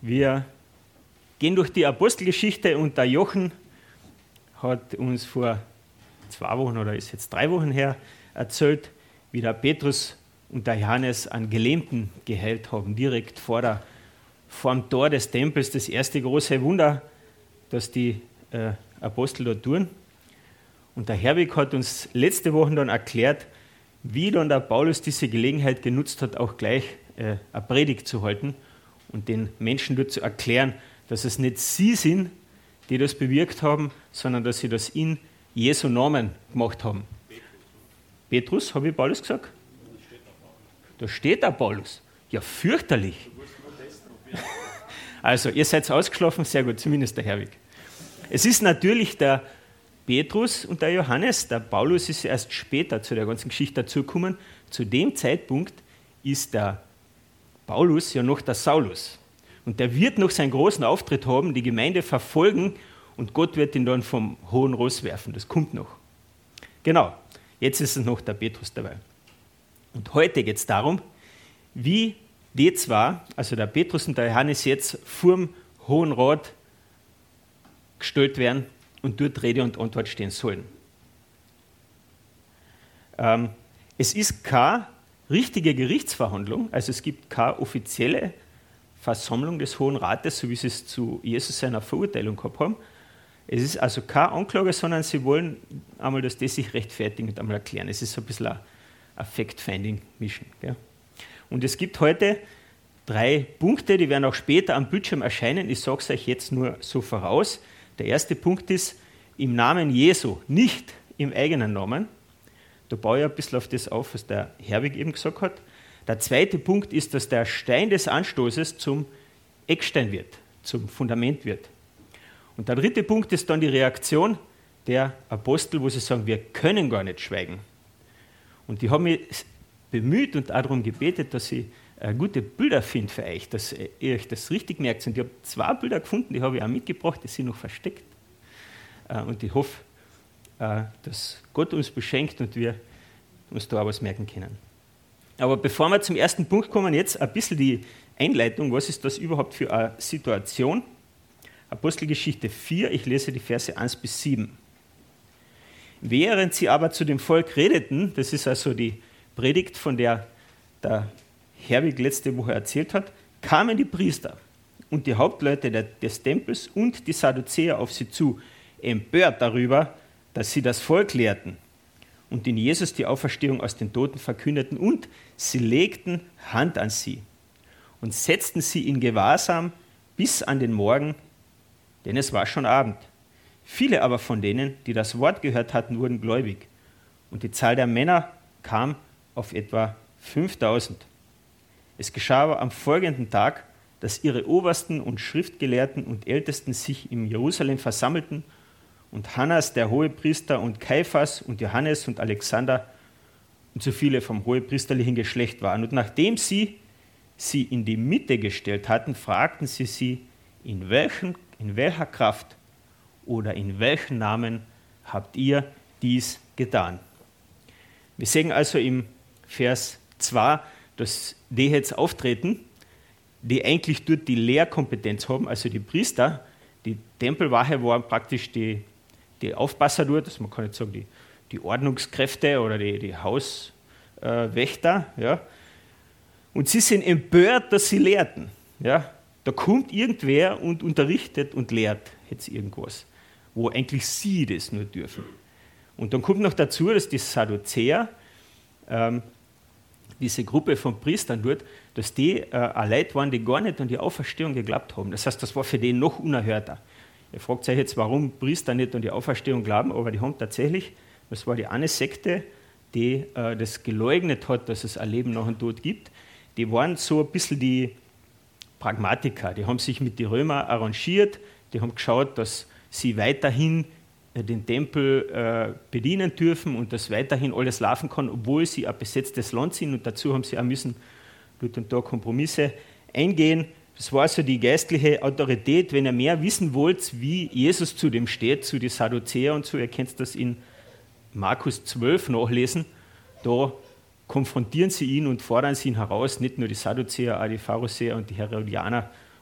Wir gehen durch die Apostelgeschichte und der Jochen hat uns vor 2 Wochen oder ist jetzt 3 Wochen her erzählt, wie der Petrus und der Johannes einen Gelähmten geheilt haben, direkt vor dem Tor des Tempels, das erste große Wunder, das die Apostel dort tun. Und der Herwig hat uns letzte Woche dann erklärt, wie dann der Paulus diese Gelegenheit genutzt hat, auch gleich eine Predigt zu halten und den Menschen dort zu erklären, dass es nicht sie sind, die das bewirkt haben, sondern dass sie das in Jesu Namen gemacht haben. Petrus, habe ich Paulus gesagt? Da steht der Paulus. Ja, fürchterlich. Also, ihr seid ausgeschlafen, sehr gut, zumindest der Herwig. Es ist natürlich der Petrus und der Johannes. Der Paulus ist erst später zu der ganzen Geschichte dazugekommen. Zu dem Zeitpunkt ist der Paulus ja noch der Saulus. Und der wird noch seinen großen Auftritt haben, die Gemeinde verfolgen und Gott wird ihn dann vom hohen Ross werfen. Das kommt noch. Genau, jetzt ist es noch der Petrus dabei. Und heute geht es darum, wie die zwei, also der Petrus und der Johannes, jetzt vorm Hohen Rat gestellt werden und dort Rede und Antwort stehen sollen. Es ist keine richtige Gerichtsverhandlung, also es gibt keine offizielle Versammlung des Hohen Rates, so wie sie es zu Jesus seiner Verurteilung gehabt haben. Es ist also keine Anklage, sondern sie wollen einmal, dass die sich rechtfertigen und einmal erklären. Es ist so ein bisschen ein Fact-Finding-Mission. Und es gibt heute 3 Punkte, die werden auch später am Bildschirm erscheinen. Ich sage es euch jetzt nur so voraus. Der erste Punkt ist, im Namen Jesu, nicht im eigenen Namen. Da baue ich ein bisschen auf das auf, was der Herwig eben gesagt hat. Der zweite Punkt ist, dass der Stein des Anstoßes zum Eckstein wird, zum Fundament wird. Und der dritte Punkt ist dann die Reaktion der Apostel, wo sie sagen, wir können gar nicht schweigen. Und die haben mich bemüht und auch darum gebetet, dass ich gute Bilder finde für euch, dass ihr euch das richtig merkt. Und ich habe 2 Bilder gefunden, die habe ich auch mitgebracht, die sind noch versteckt. Und ich hoffe, dass Gott uns beschenkt und wir uns da auch was merken können. Aber bevor wir zum ersten Punkt kommen, jetzt ein bisschen die Einleitung. Was ist das überhaupt für eine Situation? Apostelgeschichte 4, ich lese die Verse 1 bis 7. Während sie aber zu dem Volk redeten, das ist also die Predigt, von der der Herwig letzte Woche erzählt hat, kamen die Priester und die Hauptleute des Tempels und die Sadduzäer auf sie zu, empört darüber, dass sie das Volk lehrten und in Jesus die Auferstehung aus den Toten verkündeten, und sie legten Hand an sie und setzten sie in Gewahrsam bis an den Morgen, denn es war schon Abend. Viele aber von denen, die das Wort gehört hatten, wurden gläubig, und die Zahl der Männer kam auf etwa 5000. Es geschah aber am folgenden Tag, dass ihre Obersten und Schriftgelehrten und Ältesten sich in Jerusalem versammelten, und Hannas, der Hohepriester, und Kaiphas und Johannes und Alexander und so viele vom hohepriesterlichen Geschlecht waren. Und nachdem sie in die Mitte gestellt hatten, fragten sie, in welcher Kraft oder in welchem Namen habt ihr dies getan? Wir sehen also im Vers 2, dass die jetzt auftreten, die eigentlich dort die Lehrkompetenz haben, also die Priester. Die Tempelwache waren praktisch die Aufpasser dort, also man kann nicht sagen die Ordnungskräfte oder die Hauswächter. Ja. Und sie sind empört, dass sie lehrten. Ja. Da kommt irgendwer und unterrichtet und lehrt jetzt irgendwas, wo eigentlich sie das nur dürfen. Und dann kommt noch dazu, dass die Sadduzäer, diese Gruppe von Priestern dort, dass die Leute waren, die gar nicht an die Auferstehung geglaubt haben. Das heißt, das war für die noch unerhörter. Ihr fragt euch jetzt, warum Priester nicht an die Auferstehung glauben, aber die haben tatsächlich, das war die eine Sekte, die das geleugnet hat, dass es ein Leben nach dem Tod gibt. Die waren so ein bisschen die Pragmatiker, die haben sich mit den Römern arrangiert, die haben geschaut, dass sie weiterhin den Tempel bedienen dürfen und dass weiterhin alles laufen kann, obwohl sie ein besetztes Land sind, und dazu haben sie auch müssen dort und da Kompromisse eingehen. Das war so die geistliche Autorität. Wenn ihr mehr wissen wollt, wie Jesus zu dem steht, zu den Sadduzäer und so, ihr könnt das in Markus 12 nachlesen, da konfrontieren sie ihn und fordern sie ihn heraus, nicht nur die Sadduzäer, auch die Pharisäer und die Herodianer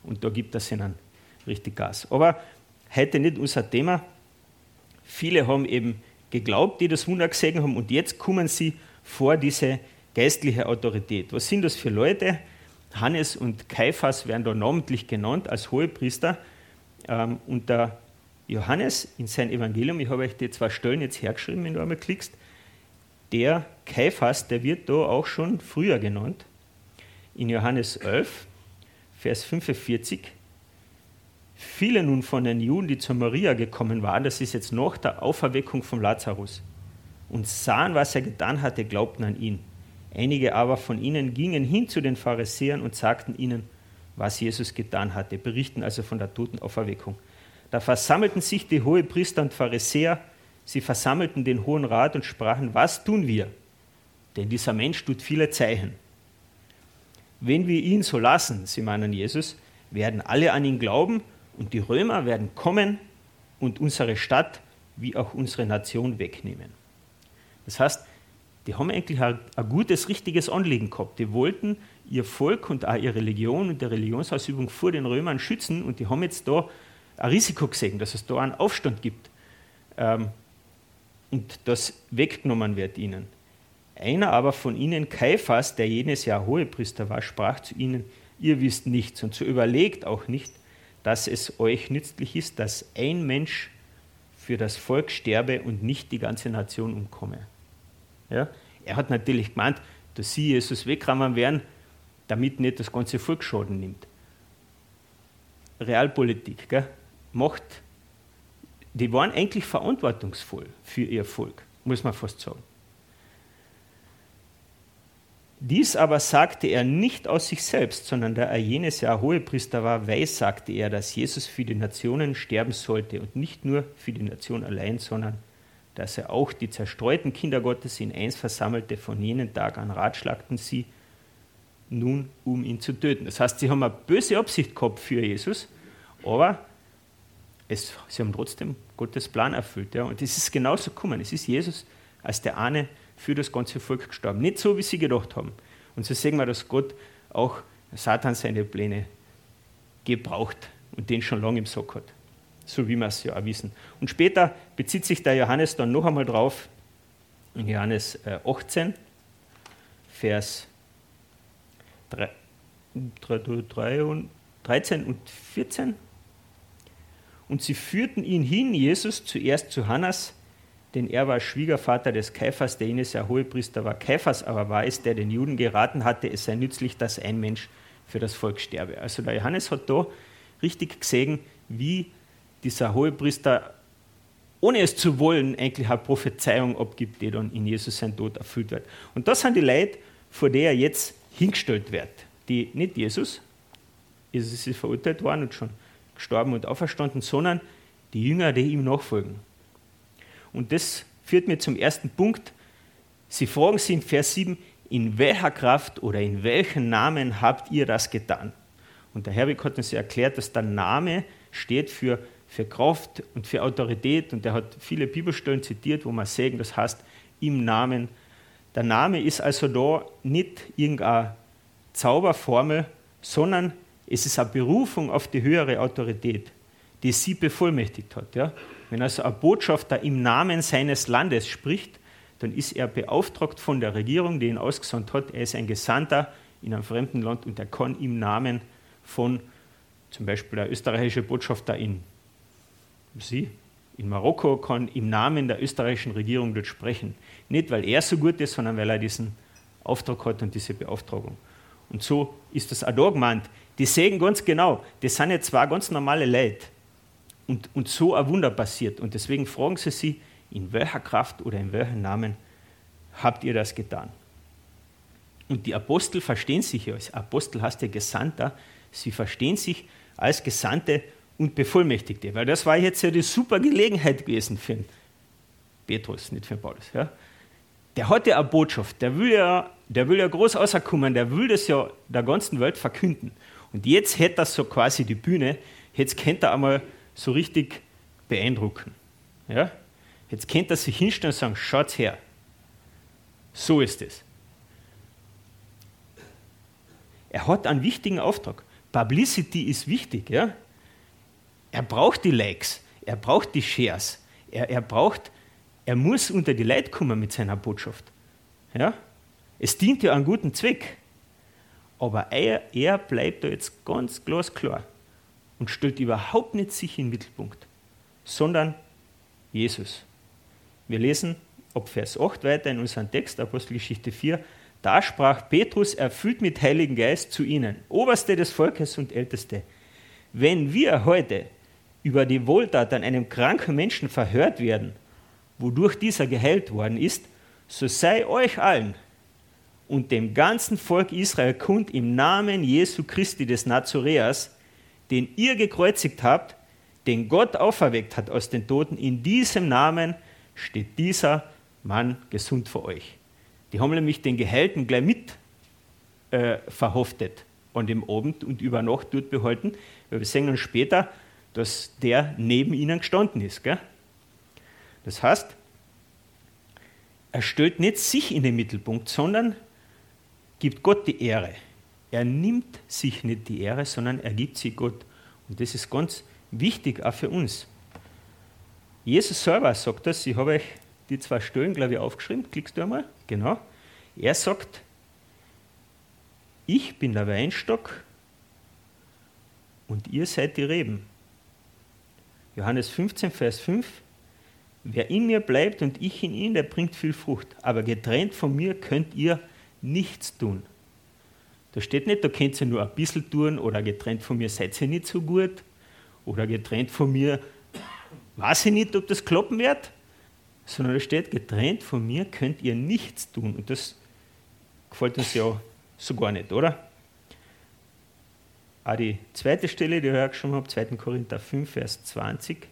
und da gibt es ihnen richtig Gas. Aber heute nicht unser Thema. Viele haben eben geglaubt, die das Wunder gesehen haben, und jetzt kommen sie vor diese geistliche Autorität. Was sind das für Leute? Hannes und Kaiphas werden da namentlich genannt als Hohepriester. Und der Johannes in seinem Evangelium, ich habe euch die 2 Stellen jetzt hergeschrieben, wenn du einmal klickst, der Kaiphas, der wird da auch schon früher genannt. In Johannes 11, Vers 45, viele nun von den Juden, die zu Maria gekommen waren, das ist jetzt nach der Auferweckung von Lazarus, und sahen, was er getan hatte, glaubten an ihn. Einige aber von ihnen gingen hin zu den Pharisäern und sagten ihnen, was Jesus getan hatte, berichten also von der Totenauferweckung. Da versammelten sich die Hohepriester und Pharisäer, sie versammelten den Hohen Rat und sprachen, was tun wir? Denn dieser Mensch tut viele Zeichen. Wenn wir ihn so lassen, sie meinen Jesus, werden alle an ihn glauben und die Römer werden kommen und unsere Stadt wie auch unsere Nation wegnehmen. Das heißt, die haben eigentlich ein gutes, richtiges Anliegen gehabt. Die wollten ihr Volk und auch ihre Religion und die Religionsausübung vor den Römern schützen, und die haben jetzt da ein Risiko gesehen, dass es da einen Aufstand gibt und das weggenommen wird ihnen. Einer aber von ihnen, Kaiphas, der jenes Jahr Hohepriester war, sprach zu ihnen, ihr wisst nichts und so überlegt auch nicht, dass es euch nützlich ist, dass ein Mensch für das Volk sterbe und nicht die ganze Nation umkomme. Ja? Er hat natürlich gemeint, dass sie Jesus wegrammen werden, damit nicht das ganze Volk Schaden nimmt. Realpolitik, gell? Macht, die waren eigentlich verantwortungsvoll für ihr Volk, muss man fast sagen. Dies aber sagte er nicht aus sich selbst, sondern da er jenes Jahr Hohepriester war, weissagte er, dass Jesus für die Nationen sterben sollte, und nicht nur für die Nation allein, sondern dass er auch die zerstreuten Kinder Gottes in eins versammelte. Von jenem Tag an ratschlagten sie nun, um ihn zu töten. Das heißt, sie haben eine böse Absicht gehabt für Jesus, aber sie haben trotzdem Gottes Plan erfüllt. Ja. Und es ist genauso gekommen. Es ist Jesus als der eine für das ganze Volk gestorben. Nicht so, wie sie gedacht haben. Und so sehen wir, dass Gott auch Satan seine Pläne gebraucht und den schon lange im Sack hat. So wie wir es ja auch wissen. Und später bezieht sich der Johannes dann noch einmal drauf, in Johannes 18, Vers 13 und 14. Und sie führten ihn hin, Jesus, zuerst zu Hannas, denn er war Schwiegervater des Kaiphas, der jenes Jahr Hohepriester war. Kaiphas aber war es, der den Juden geraten hatte, es sei nützlich, dass ein Mensch für das Volk sterbe. Also der Johannes hat da richtig gesehen, wie dieser Hohepriester, ohne es zu wollen, eigentlich eine Prophezeiung abgibt, die dann in Jesus sein Tod erfüllt wird. Und das sind die Leute, vor der er jetzt hingestellt wird. Die nicht Jesus ist verurteilt worden und schon gestorben und auferstanden, sondern die Jünger, die ihm nachfolgen. Und das führt mir zum ersten Punkt. Sie fragen sie in Vers 7, in welcher Kraft oder in welchem Namen habt ihr das getan? Und der Herwig hat uns ja erklärt, dass der Name steht für Kraft und für Autorität, und er hat viele Bibelstellen zitiert, wo man sagen, das heißt im Namen. Der Name ist also da nicht irgendeine Zauberformel, sondern es ist eine Berufung auf die höhere Autorität, die sie bevollmächtigt hat. Ja? Wenn also ein Botschafter im Namen seines Landes spricht, dann ist er beauftragt von der Regierung, die ihn ausgesandt hat. Er ist ein Gesandter in einem fremden Land und er kann im Namen von zum Beispiel der österreichische Botschafter in Marokko kann im Namen der österreichischen Regierung dort sprechen. Nicht, weil er so gut ist, sondern weil er diesen Auftrag hat und diese Beauftragung. Und so ist das auch da gemeint. Die sehen ganz genau, das sind jetzt zwei ganz normale Leute. Und so ein Wunder passiert. Und deswegen fragen sie, in welcher Kraft oder in welchem Namen habt ihr das getan? Und die Apostel verstehen sich ja, als Apostel heißt ja Gesandter, sie verstehen sich als Gesandte und Bevollmächtigte, weil das war jetzt ja die super Gelegenheit gewesen für den Petrus, nicht für den Paulus. Ja. Der hat ja eine Botschaft, der will ja groß rauskommen, der will das ja der ganzen Welt verkünden. Und jetzt hätte er so quasi die Bühne, jetzt könnte er einmal so richtig beeindrucken. Ja. Jetzt könnte er sich hinstellen und sagen, schaut her, so ist es. Er hat einen wichtigen Auftrag. Publicity ist wichtig. Ja? Er braucht die Likes, er braucht die Shares, er muss unter die Leute kommen mit seiner Botschaft. Ja? Es dient ja einem guten Zweck. Aber er bleibt da jetzt ganz glasklar und stellt überhaupt nicht sich in den Mittelpunkt, sondern Jesus. Wir lesen ab Vers 8 weiter in unserem Text, Apostelgeschichte 4. Da sprach Petrus, erfüllt mit Heiligen Geist, zu ihnen, Oberste des Volkes und Älteste, wenn wir heute über die Wohltat an einem kranken Menschen verhört werden, wodurch dieser geheilt worden ist, so sei euch allen und dem ganzen Volk Israel kund im Namen Jesu Christi des Nazoräers, den ihr gekreuzigt habt, den Gott auferweckt hat aus den Toten, in diesem Namen steht dieser Mann gesund vor euch. Die haben nämlich den Geheilten gleich mit verhaftet an dem Abend und über Nacht dort behalten, weil wir sehen dann später, dass der neben ihnen gestanden ist. Gell? Das heißt, er stellt nicht sich in den Mittelpunkt, sondern gibt Gott die Ehre. Er nimmt sich nicht die Ehre, sondern er gibt sie Gott. Und das ist ganz wichtig auch für uns. Jesus selber sagt das, ich habe euch die 2 Stellen, glaube ich, aufgeschrieben, klickst du einmal? Genau. Er sagt, ich bin der Weinstock und ihr seid die Reben. Johannes 15, Vers 5. Wer in mir bleibt und ich in ihm, der bringt viel Frucht. Aber getrennt von mir könnt ihr nichts tun. Da steht nicht, da könnt ihr nur ein bisschen tun oder getrennt von mir seid ihr nicht so gut oder getrennt von mir weiß ich nicht, ob das klappen wird, sondern da steht, getrennt von mir könnt ihr nichts tun. Und das gefällt uns ja so gar nicht, oder? Auch die zweite Stelle, die ich auch schon habe, 2. Korinther 5, Vers 20.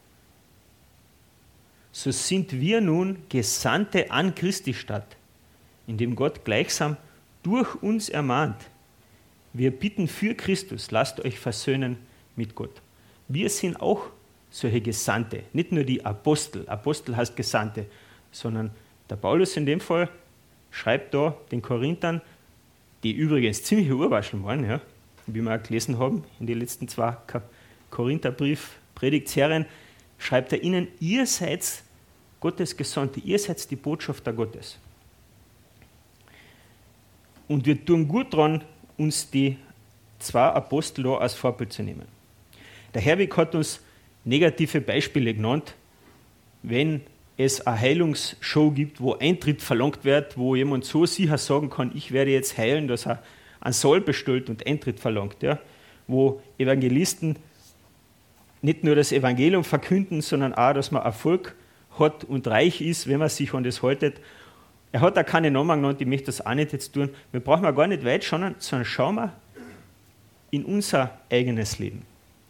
So sind wir nun Gesandte an Christi Stadt, indem Gott gleichsam durch uns ermahnt. Wir bitten für Christus, lasst euch versöhnen mit Gott. Wir sind auch solche Gesandte, nicht nur die Apostel. Apostel heißt Gesandte, sondern der Paulus in dem Fall schreibt da den Korinthern, die übrigens ziemliche Urwascheln waren, ja, wie wir auch gelesen haben in den letzten 2 Korintherbrief-Predigtserien, schreibt er ihnen, ihr seid Gottes Gesandte, ihr seid die Botschafter Gottes. Und wir tun gut daran, uns die 2 Apostel da als Vorbild zu nehmen. Der Herwig hat uns negative Beispiele genannt, wenn es eine Heilungsshow gibt, wo Eintritt verlangt wird, wo jemand so sicher sagen kann, ich werde jetzt heilen, dass er einen Saal bestellt und Eintritt verlangt, ja, wo Evangelisten nicht nur das Evangelium verkünden, sondern auch, dass man Erfolg hat und reich ist, wenn man sich an das haltet. Er hat auch keine Namen genannt, ich möchte das auch nicht jetzt tun. Wir brauchen gar nicht weit schauen, sondern schauen wir in unser eigenes Leben.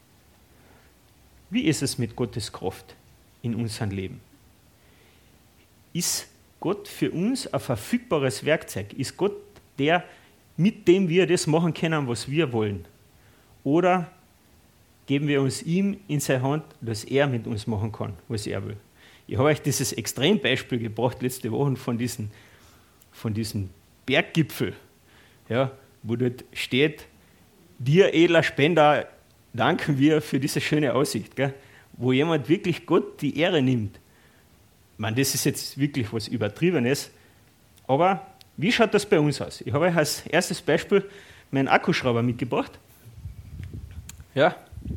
Wie ist es mit Gottes Kraft in unserem Leben? Ist Gott für uns ein verfügbares Werkzeug? Ist Gott der, mit dem wir das machen können, was wir wollen? Oder geben wir uns ihm in seine Hand, dass er mit uns machen kann, was er will? Ich habe euch dieses Extrembeispiel gebracht letzte Woche von diesem Berggipfel, ja, wo dort steht, dir, edler Spender, danken wir für diese schöne Aussicht, gell? Wo jemand wirklich Gott die Ehre nimmt. Ich meine, das ist jetzt wirklich was Übertriebenes, aber wie schaut das bei uns aus? Ich habe euch als erstes Beispiel meinen Akkuschrauber mitgebracht. Ja,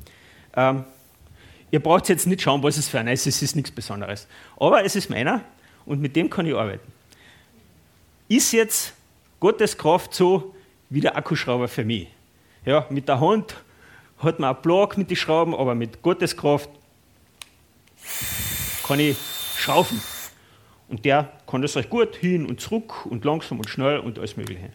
ihr braucht jetzt nicht schauen, was es für einer ist, es ist nichts Besonderes. Aber es ist meiner und mit dem kann ich arbeiten. Ist jetzt Gottes Kraft so wie der Akkuschrauber für mich? Ja, mit der Hand hat man einen Block mit den Schrauben, aber mit Gottes Kraft kann ich schrauben. Und der kann das recht gut hin und zurück und langsam und schnell und alles Mögliche.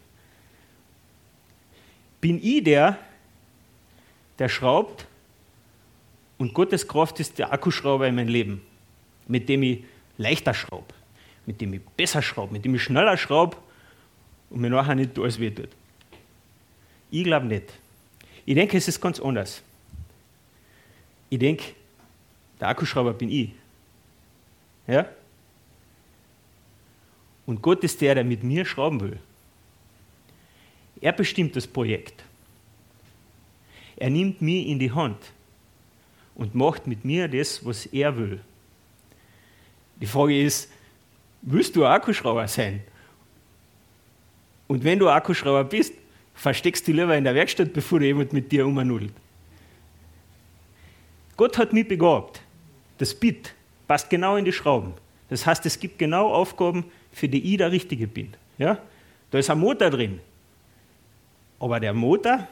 Bin ich der schraubt und Gottes Kraft ist der Akkuschrauber in meinem Leben, mit dem ich leichter schraube, mit dem ich besser schraube, mit dem ich schneller schraube und mir nachher nicht alles wehtut. Ich glaube nicht. Ich denke, es ist ganz anders. Ich denke, der Akkuschrauber bin ich. Ja? Und Gott ist der mit mir schrauben will. Er bestimmt das Projekt. Er nimmt mich in die Hand und macht mit mir das, was er will. Die Frage ist, willst du Akkuschrauber sein? Und wenn du Akkuschrauber bist, versteckst du lieber in der Werkstatt, bevor jemand mit dir umnudelt. Gott hat mich begabt. Das Bit passt genau in die Schrauben. Das heißt, es gibt genau Aufgaben, für die ich der Richtige bin. Ja? Da ist ein Motor drin. Aber der Motor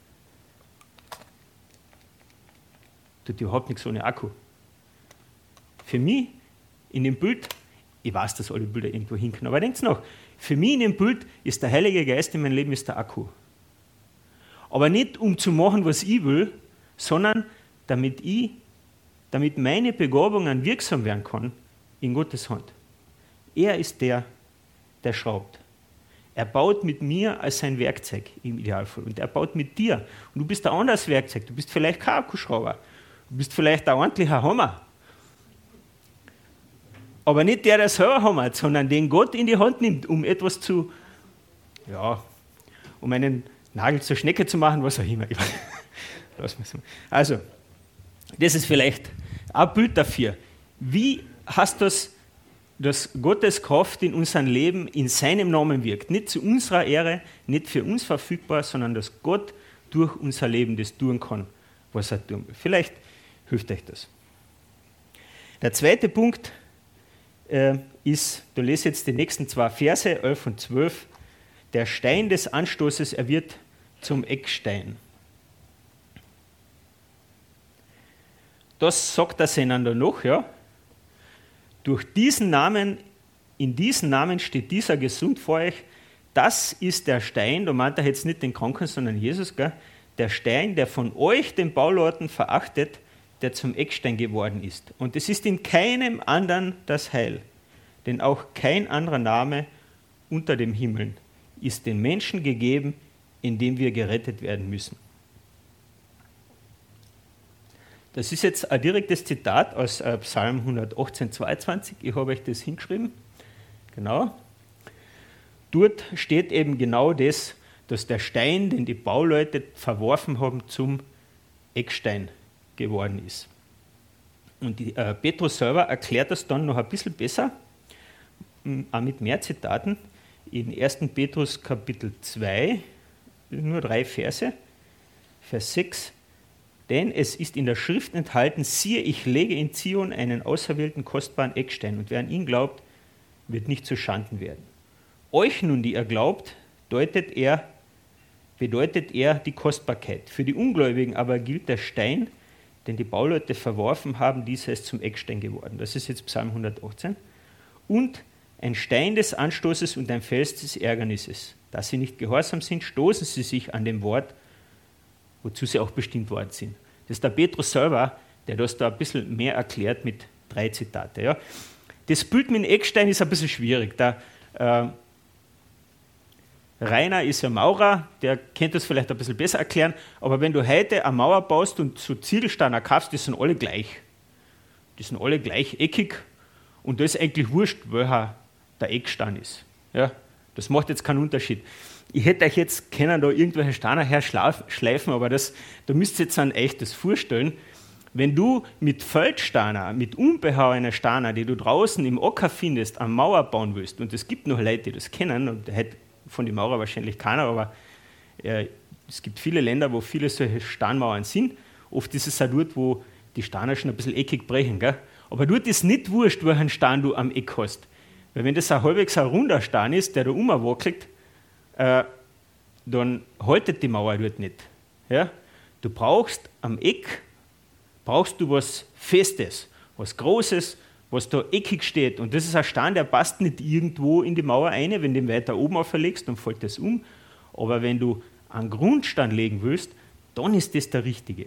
tut überhaupt nichts ohne Akku. Für mich in dem Bild, ich weiß, dass alle Bilder irgendwo hinkommen, aber denkt nach, für mich in dem Bild ist der Heilige Geist in meinem Leben ist der Akku. Aber nicht um zu machen, was ich will, sondern damit meine Begabungen wirksam werden kann in Gottes Hand. Er ist der schraubt. Er baut mit mir als sein Werkzeug im Idealfall. Und er baut mit dir. Und du bist ein anderes Werkzeug. Du bist vielleicht kein Akkuschrauber. Du bist vielleicht ein ordentlicher Hammer. Aber nicht der selber hammert, sondern den Gott in die Hand nimmt, um etwas um einen Nagel zur Schnecke zu machen, was auch immer. Also, das ist vielleicht ein Bild dafür. Wie hast du das, dass Gottes Kraft in unserem Leben in seinem Namen wirkt? Nicht zu unserer Ehre, nicht für uns verfügbar, sondern dass Gott durch unser Leben das tun kann, was er tun will. Vielleicht hilft euch das. Der zweite Punkt ist, du lest jetzt die nächsten 2 Verse, 11 und 12, der Stein des Anstoßes, er wird zum Eckstein. Das sagt er einander noch, ja. Durch diesen Namen, in diesem Namen steht dieser gesund vor euch. Das ist der Stein, da meint er jetzt nicht den Kranken, sondern Jesus, gell? Der Stein, der von euch, den Bauleuten, verachtet, der zum Eckstein geworden ist. Und es ist in keinem anderen das Heil, denn auch kein anderer Name unter dem Himmel ist den Menschen gegeben, in dem wir gerettet werden müssen. Das ist jetzt ein direktes Zitat aus Psalm 118, 22. Ich habe euch das hingeschrieben. Genau. Dort steht eben genau das, dass der Stein, den die Bauleute verworfen haben, zum Eckstein geworden ist. Und Petrus selber erklärt das dann noch ein bisschen besser, auch mit mehr Zitaten. In 1. Petrus Kapitel 2, nur 3 Verse, Vers 6. Denn es ist in der Schrift enthalten, siehe, ich lege in Zion einen auserwählten, kostbaren Eckstein, und wer an ihn glaubt, wird nicht zu Schanden werden. Euch nun, die ihr glaubt, bedeutet er die Kostbarkeit. Für die Ungläubigen aber gilt der Stein, den die Bauleute verworfen haben, dieser ist zum Eckstein geworden. Das ist jetzt Psalm 118. Und ein Stein des Anstoßes und ein Fels des Ärgernisses. Da sie nicht gehorsam sind, stoßen sie sich an dem Wort, wozu sie auch bestimmt worden sind. Das ist der Petrus selber, der das da ein bisschen mehr erklärt mit 3 Zitate. Ja. Das Bild mit dem Eckstein ist ein bisschen schwierig. Der Rainer ist ja Maurer, der könnte das vielleicht ein bisschen besser erklären, aber wenn du heute eine Mauer baust und so Ziegelsteine kaufst, die sind alle gleich. Die sind alle gleicheckig und da ist eigentlich wurscht, welcher der Eckstein ist. Ja. Das macht jetzt keinen Unterschied. Ich hätte euch jetzt können da irgendwelche Steine herschleifen, aber da müsst ihr jetzt ein echtes vorstellen. Wenn du mit Feldsteiner, mit unbehauenen Steiner, die du draußen im Acker findest, eine Mauer bauen willst, und es gibt noch Leute, die das kennen, und heute von den Maurer wahrscheinlich keiner, aber es gibt viele Länder, wo viele solche Steinmauern sind. Oft ist es auch dort, wo die Steine schon ein bisschen eckig brechen. Gell? Aber dort ist nicht wurscht, welchen Stein du am Eck hast. Weil wenn das ein halbwegs ein runder Stein ist, der da rumwackelt, dann haltet die Mauer dort nicht. Ja? Du brauchst am Eck was Festes, was Großes, was da eckig steht. Und das ist ein Stein, der passt nicht irgendwo in die Mauer rein. Wenn du den weiter oben auflegst, dann fällt das um. Aber wenn du einen Grundstein legen willst, dann ist das der richtige.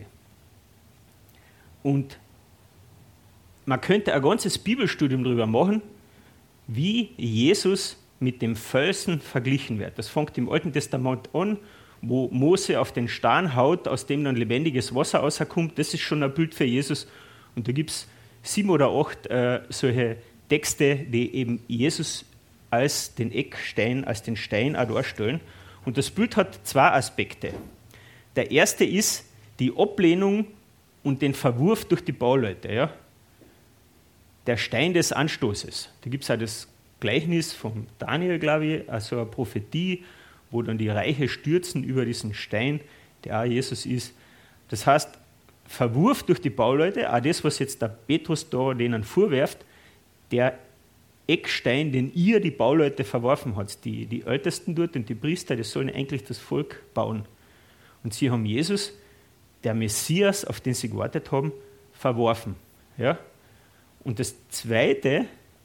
Und man könnte ein ganzes Bibelstudium darüber machen, wie Jesus mit dem Felsen verglichen wird. Das fängt im Alten Testament an, wo Mose auf den Stein haut, aus dem dann lebendiges Wasser rauskommt. Das ist schon ein Bild für Jesus. Und da gibt es 7 oder 8 solche Texte, die eben Jesus als den Eckstein, als den Stein auch darstellen. Und das Bild hat 2 Aspekte. Der erste ist die Ablehnung und den Verwurf durch die Bauleute. Ja? Der Stein des Anstoßes. Da gibt es auch das Gleichnis von Daniel, glaube ich, also eine Prophetie, wo dann die Reiche stürzen über diesen Stein, der auch Jesus ist. Das heißt, Verwurf durch die Bauleute, auch das, was jetzt der Petrus da denen vorwirft, der Eckstein, den ihr, die Bauleute, verworfen habt. Die Ältesten dort und die Priester, die sollen eigentlich das Volk bauen. Und sie haben Jesus, der Messias, auf den sie gewartet haben, verworfen. Ja? Und das zweite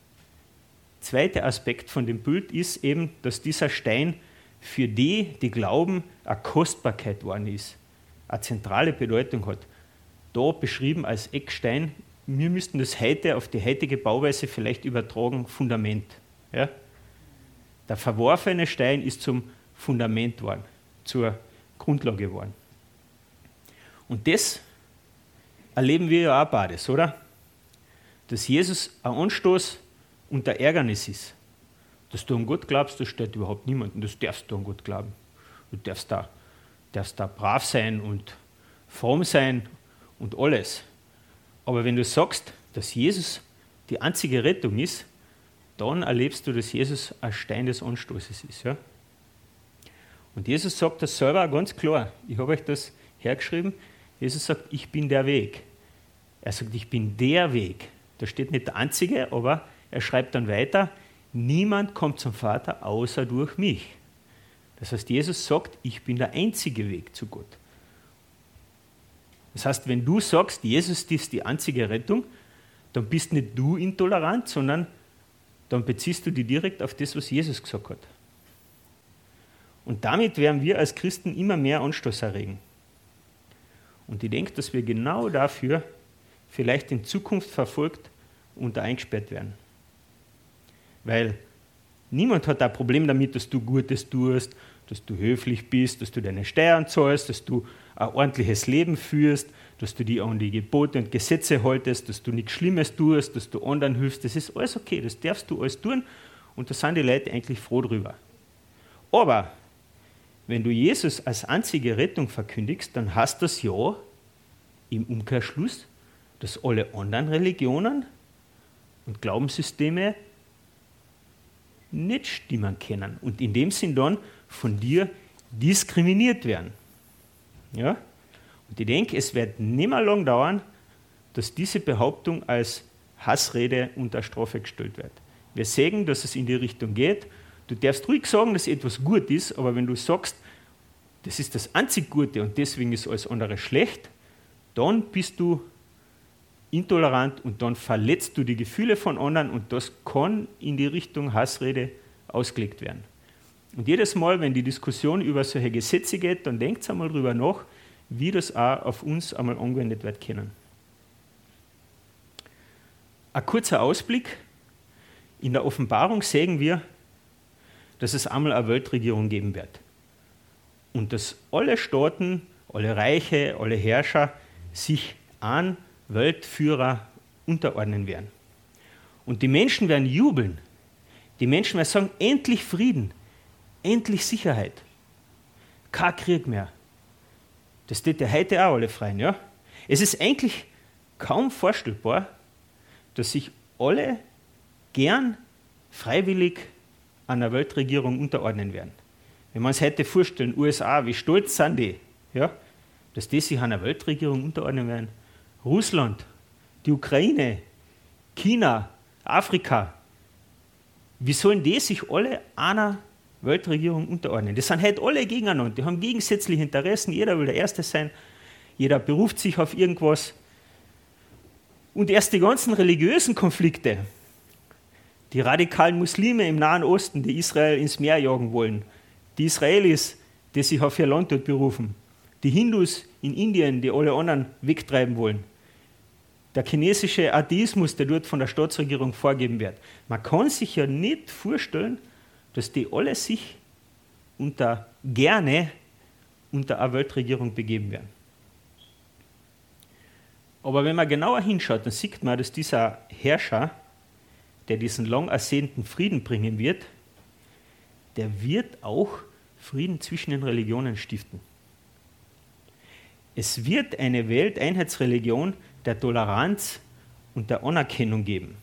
Aspekt von dem Bild ist eben, dass dieser Stein für die glauben, eine Kostbarkeit geworden ist, eine zentrale Bedeutung hat. Da beschrieben als Eckstein, wir müssten das heute auf die heutige Bauweise vielleicht übertragen, Fundament. Ja? Der verworfene Stein ist zum Fundament geworden, zur Grundlage geworden. Und das erleben wir ja auch beides, oder? Dass Jesus ein Anstoß und ein Ärgernis ist. Dass du an Gott glaubst, das stört überhaupt niemanden. Das darfst du an Gott glauben. Du darfst da brav sein und fromm sein und alles. Aber wenn du sagst, dass Jesus die einzige Rettung ist, dann erlebst du, dass Jesus ein Stein des Anstoßes ist. Ja? Und Jesus sagt das selber ganz klar. Ich habe euch das hergeschrieben. Jesus sagt, ich bin der Weg. Er sagt, ich bin der Weg. Da steht nicht der Einzige, aber er schreibt dann weiter, niemand kommt zum Vater außer durch mich. Das heißt, Jesus sagt, ich bin der einzige Weg zu Gott. Das heißt, wenn du sagst, Jesus ist die einzige Rettung, dann bist nicht du intolerant, sondern dann beziehst du dich direkt auf das, was Jesus gesagt hat. Und damit werden wir als Christen immer mehr Anstoß erregen. Und ich denke, dass wir genau dafür vielleicht in Zukunft verfolgt und eingesperrt werden. Weil niemand hat ein Problem damit, dass du Gutes tust, dass du höflich bist, dass du deine Steuern zahlst, dass du ein ordentliches Leben führst, dass du dich an die Gebote und Gesetze haltest, dass du nichts Schlimmes tust, dass du anderen hilfst. Das ist alles okay, das darfst du alles tun und da sind die Leute eigentlich froh drüber. Aber wenn du Jesus als einzige Rettung verkündigst, dann heißt das ja im Umkehrschluss, dass alle anderen Religionen und Glaubenssysteme nicht stimmen können und in dem Sinn dann von dir diskriminiert werden. Ja? Und ich denke, es wird nicht mehr lang dauern, dass diese Behauptung als Hassrede unter Strafe gestellt wird. Wir sehen, dass es in die Richtung geht. Du darfst ruhig sagen, dass etwas gut ist, aber wenn du sagst, das ist das einzig Gute und deswegen ist alles andere schlecht, dann bist du intolerant und dann verletzt du die Gefühle von anderen und das kann in die Richtung Hassrede ausgelegt werden. Und jedes Mal, wenn die Diskussion über solche Gesetze geht, dann denkt einmal drüber nach, wie das auch auf uns einmal angewendet wird können. Ein kurzer Ausblick. In der Offenbarung sehen wir, dass es einmal eine Weltregierung geben wird. Und dass alle Staaten, alle Reiche, alle Herrscher sich an Weltführer unterordnen werden. Und die Menschen werden jubeln. Die Menschen werden sagen, endlich Frieden, endlich Sicherheit. Kein Krieg mehr. Das steht ja heute auch alle freien. Ja? Es ist eigentlich kaum vorstellbar, dass sich alle gern freiwillig einer Weltregierung unterordnen werden. Wenn wir uns heute vorstellen, USA, wie stolz sind die, ja, dass die sich einer Weltregierung unterordnen werden. Russland, die Ukraine, China, Afrika, wie sollen die sich alle einer Weltregierung unterordnen? Das sind heute alle gegeneinander, die haben gegensätzliche Interessen, jeder will der Erste sein, jeder beruft sich auf irgendwas. Und erst die ganzen religiösen Konflikte, die radikalen Muslime im Nahen Osten, die Israel ins Meer jagen wollen, die Israelis, die sich auf ihr Land dort berufen, die Hindus in Indien, die alle anderen wegtreiben wollen, der chinesische Atheismus, der dort von der Staatsregierung vorgegeben wird. Man kann sich ja nicht vorstellen, dass die alle sich gerne unter eine Weltregierung begeben werden. Aber wenn man genauer hinschaut, dann sieht man, dass dieser Herrscher, der diesen lang ersehnten Frieden bringen wird, der wird auch Frieden zwischen den Religionen stiften. Es wird eine Welteinheitsreligion der Toleranz und der Anerkennung geben.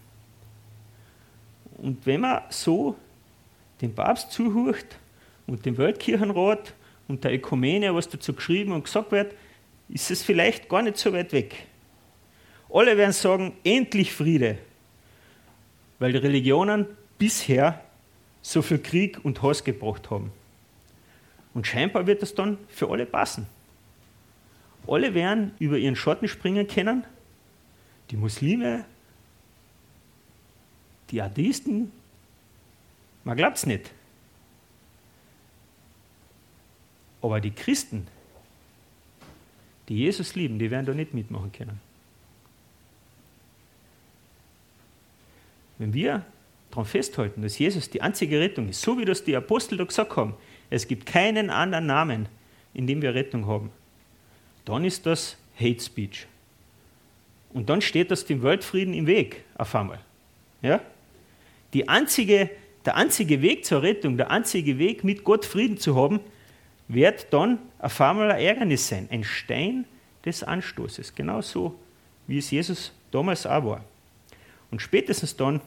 Und wenn man so dem Papst zuhört und dem Weltkirchenrat und der Ökumene, was dazu geschrieben und gesagt wird, ist es vielleicht gar nicht so weit weg. Alle werden sagen, endlich Friede, weil die Religionen bisher so viel Krieg und Hass gebracht haben. Und scheinbar wird das dann für alle passen. Alle werden über ihren Schatten springen können, die Muslime, die Atheisten, man glaubt es nicht. Aber die Christen, die Jesus lieben, die werden da nicht mitmachen können. Wenn wir daran festhalten, dass Jesus die einzige Rettung ist, so wie das die Apostel da gesagt haben, es gibt keinen anderen Namen, in dem wir Rettung haben, dann ist das Hate Speech. Und dann steht das dem Weltfrieden im Weg, auf einmal. Ja? Der einzige Weg zur Rettung, der einzige Weg, mit Gott Frieden zu haben, wird dann auf einmal ein Ärgernis sein, ein Stein des Anstoßes, genauso wie es Jesus damals auch war. Und spätestens dann,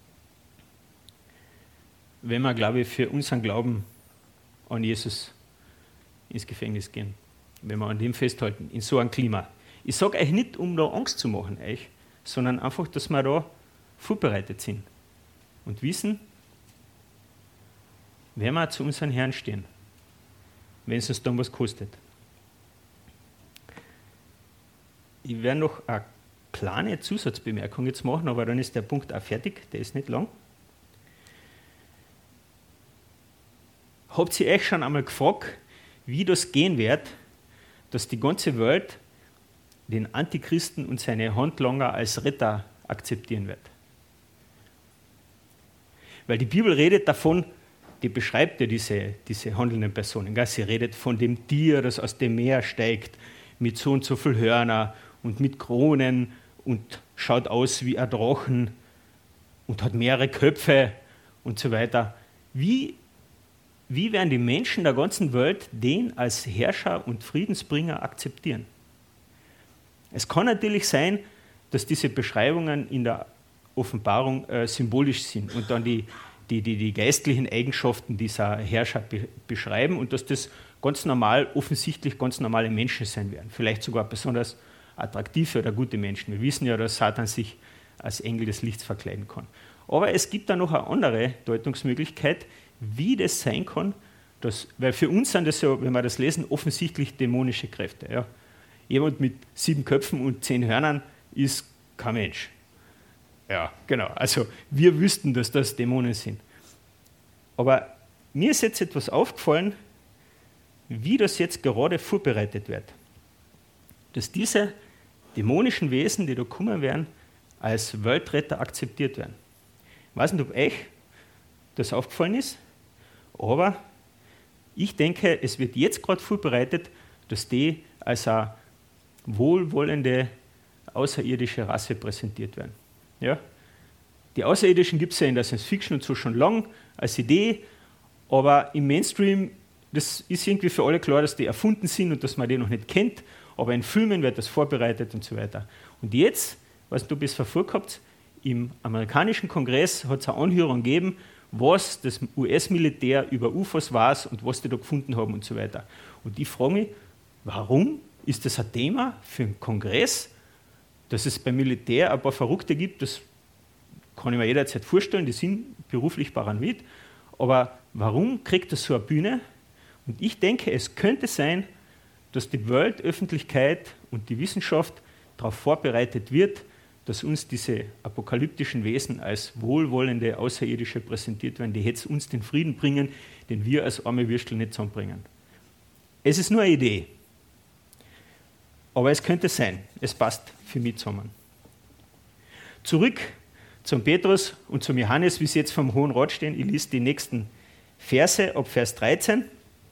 wenn wir, glaube ich, für unseren Glauben an Jesus ins Gefängnis gehen, wenn wir an dem festhalten, in so einem Klima. Ich sage euch nicht, um da Angst zu machen, euch, sondern einfach, dass wir da vorbereitet sind und wissen, wenn wir zu unseren Herrn stehen, wenn es uns dann was kostet. Ich werde noch eine kleine Zusatzbemerkung jetzt machen, aber dann ist der Punkt auch fertig, der ist nicht lang. Habt ihr euch schon einmal gefragt, wie das gehen wird, dass die ganze Welt den Antichristen und seine Handlanger als Retter akzeptieren wird? Weil die Bibel redet davon, die beschreibt ja diese handelnden Personen. Gell? Sie redet von dem Tier, das aus dem Meer steigt, mit so und so viel Hörner und mit Kronen und schaut aus wie ein Drachen und hat mehrere Köpfe und so weiter. Wie werden die Menschen der ganzen Welt den als Herrscher und Friedensbringer akzeptieren? Es kann natürlich sein, dass diese Beschreibungen in der Offenbarung symbolisch sind und dann die geistlichen Eigenschaften dieser Herrscher beschreiben und dass das ganz normal, offensichtlich ganz normale Menschen sein werden. Vielleicht sogar besonders attraktive oder gute Menschen. Wir wissen ja, dass Satan sich als Engel des Lichts verkleiden kann. Aber es gibt da noch eine andere Deutungsmöglichkeit, wie das sein kann, weil für uns sind das ja, wenn wir das lesen, offensichtlich dämonische Kräfte. Ja. Jemand mit 7 Köpfen und 10 Hörnern ist kein Mensch. Ja, genau. Also wir wüssten, dass das Dämonen sind. Aber mir ist jetzt etwas aufgefallen, wie das jetzt gerade vorbereitet wird. Dass diese dämonischen Wesen, die da kommen werden, als Weltretter akzeptiert werden. Ich weiß nicht, ob euch das aufgefallen ist, aber ich denke, es wird jetzt gerade vorbereitet, dass die als eine wohlwollende außerirdische Rasse präsentiert werden. Ja? Die Außerirdischen gibt es ja in der Science Fiction und so schon lang als Idee, aber im Mainstream, das ist irgendwie für alle klar, dass die erfunden sind und dass man die noch nicht kennt, aber in Filmen wird das vorbereitet und so weiter. Und jetzt, was du bis verfolgt habt, im amerikanischen Kongress hat es eine Anhörung gegeben, was das US-Militär über UFOs weiß und was die da gefunden haben und so weiter. Und ich frage mich, warum ist das ein Thema für einen Kongress, dass es beim Militär ein paar Verrückte gibt, das kann ich mir jederzeit vorstellen, die sind beruflich paranoid, aber warum kriegt das so eine Bühne? Und ich denke, es könnte sein, dass die Weltöffentlichkeit und die Wissenschaft darauf vorbereitet wird, dass uns diese apokalyptischen Wesen als wohlwollende Außerirdische präsentiert werden, die jetzt uns den Frieden bringen, den wir als arme Würstel nicht zusammenbringen. Es ist nur eine Idee, aber es könnte sein, es passt für mich zusammen. Zurück zum Petrus und zum Johannes, wie sie jetzt vom Hohen Rat stehen. Ich lese die nächsten Verse ab Vers 13.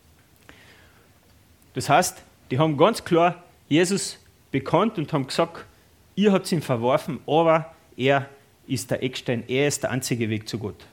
Das heißt, die haben ganz klar Jesus bekannt und haben gesagt, ihr habt ihn verworfen, aber er ist der Eckstein, er ist der einzige Weg zu Gott.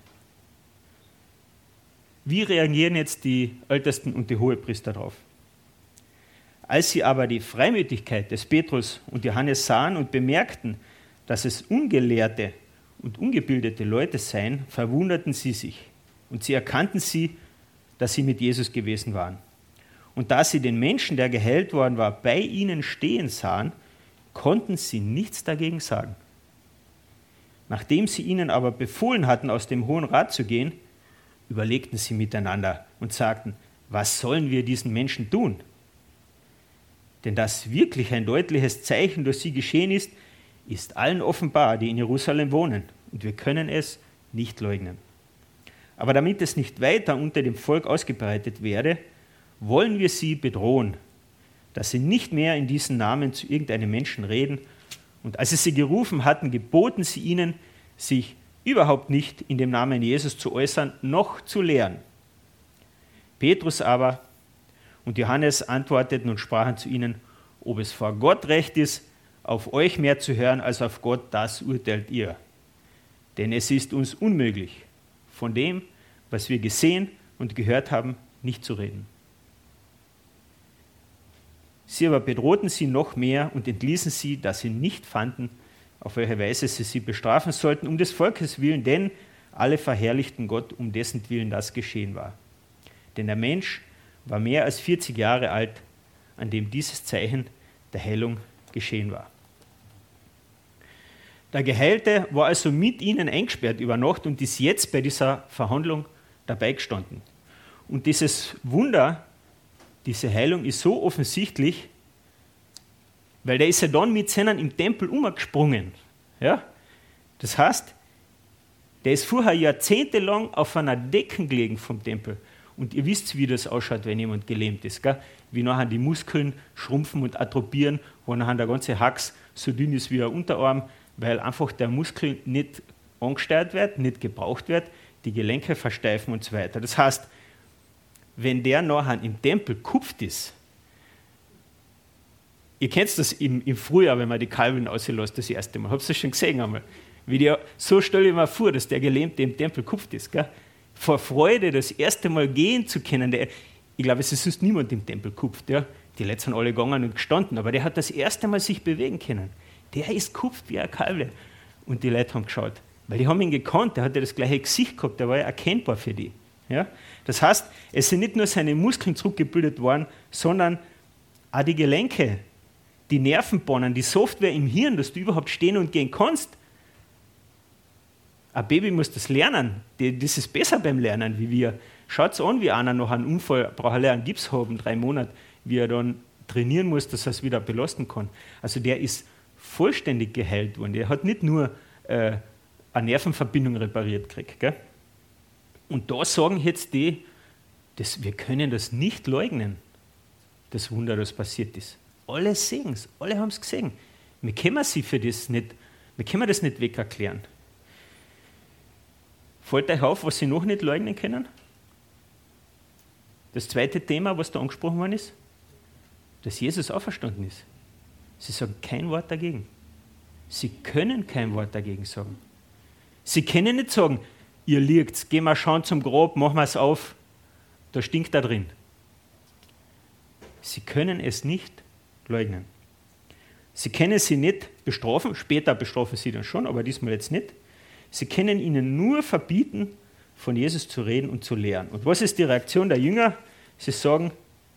Wie reagieren jetzt die Ältesten und die Hohepriester darauf? Als sie aber die Freimütigkeit des Petrus und Johannes sahen und bemerkten, dass es ungelehrte und ungebildete Leute seien, verwunderten sie sich. Und sie erkannten sie, dass sie mit Jesus gewesen waren. Und da sie den Menschen, der geheilt worden war, bei ihnen stehen sahen, konnten sie nichts dagegen sagen. Nachdem sie ihnen aber befohlen hatten, aus dem Hohen Rat zu gehen, überlegten sie miteinander und sagten, was sollen wir diesen Menschen tun? Denn dass wirklich ein deutliches Zeichen durch sie geschehen ist, ist allen offenbar, die in Jerusalem wohnen, und wir können es nicht leugnen. Aber damit es nicht weiter unter dem Volk ausgebreitet werde, wollen wir sie bedrohen, dass sie nicht mehr in diesen Namen zu irgendeinem Menschen reden. Und als sie gerufen hatten, geboten sie ihnen, sich überhaupt nicht in dem Namen Jesus zu äußern, noch zu lehren. Petrus aber und Johannes antworteten und sprachen zu ihnen, ob es vor Gott recht ist, auf euch mehr zu hören als auf Gott, das urteilt ihr. Denn es ist uns unmöglich, von dem, was wir gesehen und gehört haben, nicht zu reden. Sie aber bedrohten sie noch mehr und entließen sie, dass sie nicht fanden, auf welche Weise sie bestrafen sollten, um des Volkes willen, denn alle verherrlichten Gott, um dessen Willen das geschehen war. Denn der Mensch war mehr als 40 Jahre alt, an dem dieses Zeichen der Heilung geschehen war. Der Geheilte war also mit ihnen eingesperrt über Nacht und ist jetzt bei dieser Verhandlung dabei gestanden. Und dieses Wunder, diese Heilung ist so offensichtlich, weil der ist ja dann mit seinen im Tempel umgesprungen. Ja? Das heißt, der ist vorher jahrzehntelang auf einer Decke gelegen vom Tempel. Und ihr wisst, wie das ausschaut, wenn jemand gelähmt ist. Gell? Wie nachher die Muskeln schrumpfen und atrophieren, wo nachher der ganze Hax so dünn ist wie ein Unterarm, weil einfach der Muskel nicht angesteuert wird, nicht gebraucht wird, die Gelenke versteifen und so weiter. Das heißt, wenn der nachher im Tempel kupft ist, ihr kennt das im Frühjahr, wenn man die Kalben auslässt, das erste Mal. Habt ihr das schon gesehen einmal? So stelle ich mir vor, dass der Gelähmte im Tempel kupft ist. Gell? Vor Freude, das erste Mal gehen zu können. Ich glaube, es ist sonst niemand im Tempel kupft. Ja? Die Leute sind alle gegangen und gestanden, aber der hat das erste Mal sich bewegen können. Der ist kupft wie ein Kalbe. Und die Leute haben geschaut, weil die haben ihn gekannt, der hatte das gleiche Gesicht gehabt, der war ja erkennbar für die. Ja? Das heißt, es sind nicht nur seine Muskeln zurückgebildet worden, sondern auch die Gelenke, die Nervenbahnen, die Software im Hirn, dass du überhaupt stehen und gehen kannst. Ein Baby muss das lernen, das ist besser beim Lernen wie wir. Schaut an, wie einer nach einem Unfall, braucht er einen Gips haben, 3 Monate, wie er dann trainieren muss, dass er es wieder belasten kann. Also der ist vollständig geheilt worden. Der hat nicht nur eine Nervenverbindung repariert gekriegt. Gell? Und da sagen jetzt die, wir können das nicht leugnen, das Wunder, das passiert ist. Alle sehen es, alle haben es gesehen. Wir können das nicht weg erklären. Fällt euch auf, was sie noch nicht leugnen können? Das zweite Thema, was da angesprochen worden ist, dass Jesus auferstanden ist. Sie sagen kein Wort dagegen. Sie können kein Wort dagegen sagen. Sie können nicht sagen, ihr liegt, gehen wir schauen zum Grab, machen wir es auf, da stinkt da drin. Sie können es nicht leugnen. Sie können sie nicht bestrafen, später bestrafen sie dann schon, aber diesmal jetzt nicht. Sie können ihnen nur verbieten, von Jesus zu reden und zu lehren. Und was ist die Reaktion der Jünger? Sie sagen,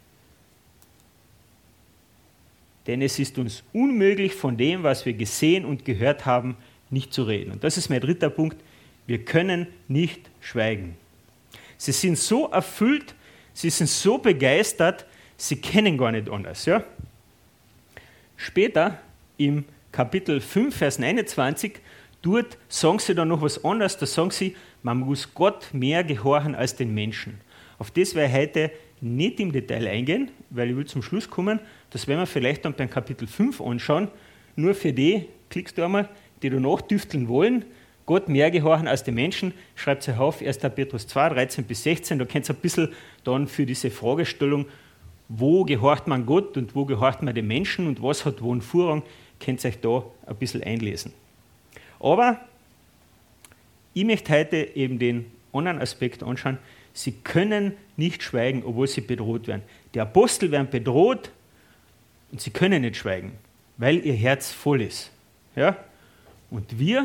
denn es ist uns unmöglich, von dem, was wir gesehen und gehört haben, nicht zu reden. Und das ist mein dritter Punkt. Wir können nicht schweigen. Sie sind so erfüllt, sie sind so begeistert, sie kennen gar nicht anders. Ja? Später, im Kapitel 5, Vers 29, dort sagen sie dann noch was anderes. Da sagen sie, man muss Gott mehr gehorchen als den Menschen. Auf das werde ich heute nicht im Detail eingehen, weil ich will zum Schluss kommen. Das werden wir vielleicht dann beim Kapitel 5 anschauen. Nur für die, klickst du einmal, die da nachdüfteln wollen, Gott mehr gehorchen als den Menschen, schreibt es auf, 1. Petrus 2, 13 bis 16. Da könnt ihr ein bisschen dann für diese Fragestellung, wo gehorcht man Gott und wo gehorcht man den Menschen und was hat wo einen Vorrang, könnt ihr euch da ein bisschen einlesen. Aber ich möchte heute eben den anderen Aspekt anschauen. Sie können nicht schweigen, obwohl sie bedroht werden. Die Apostel werden bedroht, Und sie können nicht schweigen, weil ihr Herz voll ist. Ja? Und wir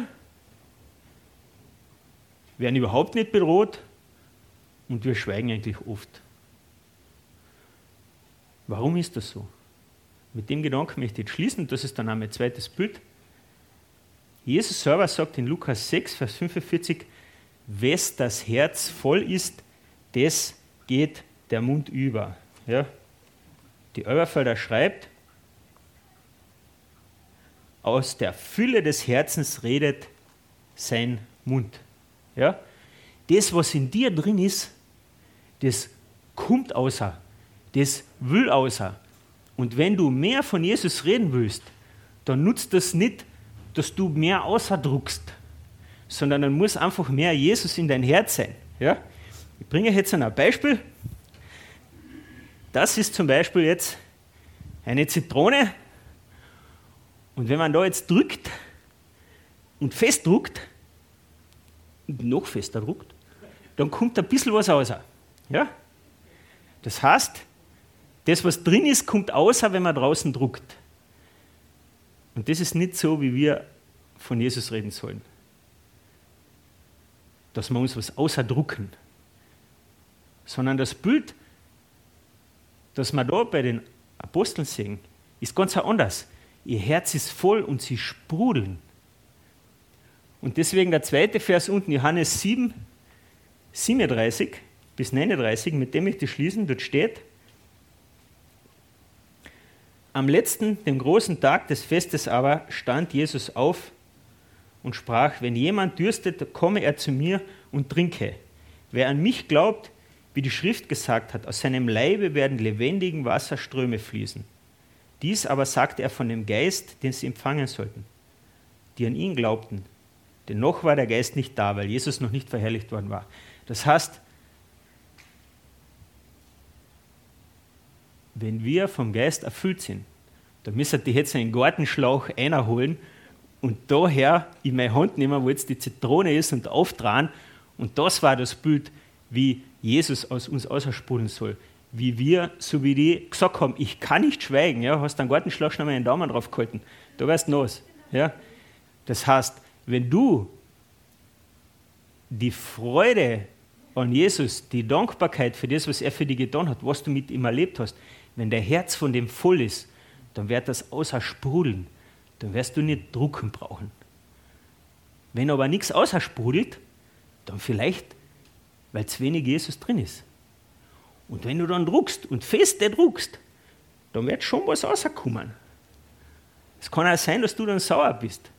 werden überhaupt nicht bedroht und wir schweigen eigentlich oft. Warum ist das so? Mit dem Gedanken möchte ich jetzt schließen, das ist dann auch mein zweites Bild. Jesus selber sagt in Lukas 6, Vers 45, wes das Herz voll ist, das geht der Mund über. Ja? Die Elberfelder schreibt, aus der Fülle des Herzens redet sein Mund. Ja? Das, was in dir drin ist, das kommt außer, das will außer. Und wenn du mehr von Jesus reden willst, dann nutzt das nicht, dass du mehr außerdruckst, sondern dann muss einfach mehr Jesus in dein Herz sein. Ja? Ich bringe euch jetzt ein Beispiel. Das ist zum Beispiel jetzt eine Zitrone. Und wenn man da jetzt drückt und festdruckt und noch fester druckt, dann kommt ein bisschen was raus. Ja? Das heißt, das, was drin ist, kommt außer, wenn man draußen druckt. Und das ist nicht so, wie wir von Jesus reden sollen. Dass wir uns was außerdrucken. Sondern das Bild, das wir da bei den Aposteln sehen, ist ganz anders. Ihr Herz ist voll und sie sprudeln. Und deswegen der zweite Vers unten, Johannes 7, 37 bis 39, mit dem möchte ich schließen, dort steht, am letzten, dem großen Tag des Festes aber, stand Jesus auf und sprach, wenn jemand dürstet, komme er zu mir und trinke. Wer an mich glaubt, wie die Schrift gesagt hat, aus seinem Leibe werden lebendigen Wasserströme fließen. Dies aber sagte er von dem Geist, den sie empfangen sollten, die an ihn glaubten. Denn noch war der Geist nicht da, weil Jesus noch nicht verherrlicht worden war. Das heißt, wenn wir vom Geist erfüllt sind, dann müsste ich jetzt einen Gartenschlauch einholen und daher in meine Hand nehmen, wo jetzt die Zitrone ist und aufdrehen. Und das war das Bild, wie Jesus aus uns aussprudeln soll. Wie wir, so wie die gesagt haben, ich kann nicht schweigen. Ja, hast einen Gartenschlauch schon mal einen Daumen drauf gehalten. Da wärst du nass. Ja? Das heißt, wenn du die Freude an Jesus, die Dankbarkeit für das, was er für dich getan hat, was du mit ihm erlebt hast, wenn dein Herz von dem voll ist, dann wird das außer sprudeln. Dann wirst du nicht drucken brauchen. Wenn aber nichts außer sprudelt, dann vielleicht, weil zu wenig Jesus drin ist. Und wenn du dann druckst und feste druckst, dann wird schon was rauskommen. Es kann auch sein, dass du dann sauer bist,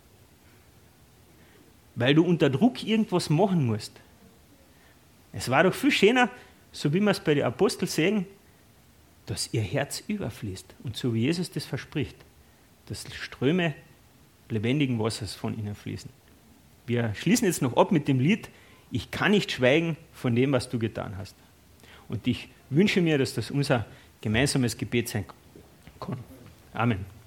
weil du unter Druck irgendwas machen musst. Es war doch viel schöner, so wie wir es bei den Aposteln sehen, dass ihr Herz überfließt und so wie Jesus das verspricht, dass Ströme lebendigen Wassers von ihnen fließen. Wir schließen jetzt noch ab mit dem Lied Ich kann nicht schweigen von dem, was du getan hast. Und ich wünsche mir, dass das unser gemeinsames Gebet sein kann. Amen.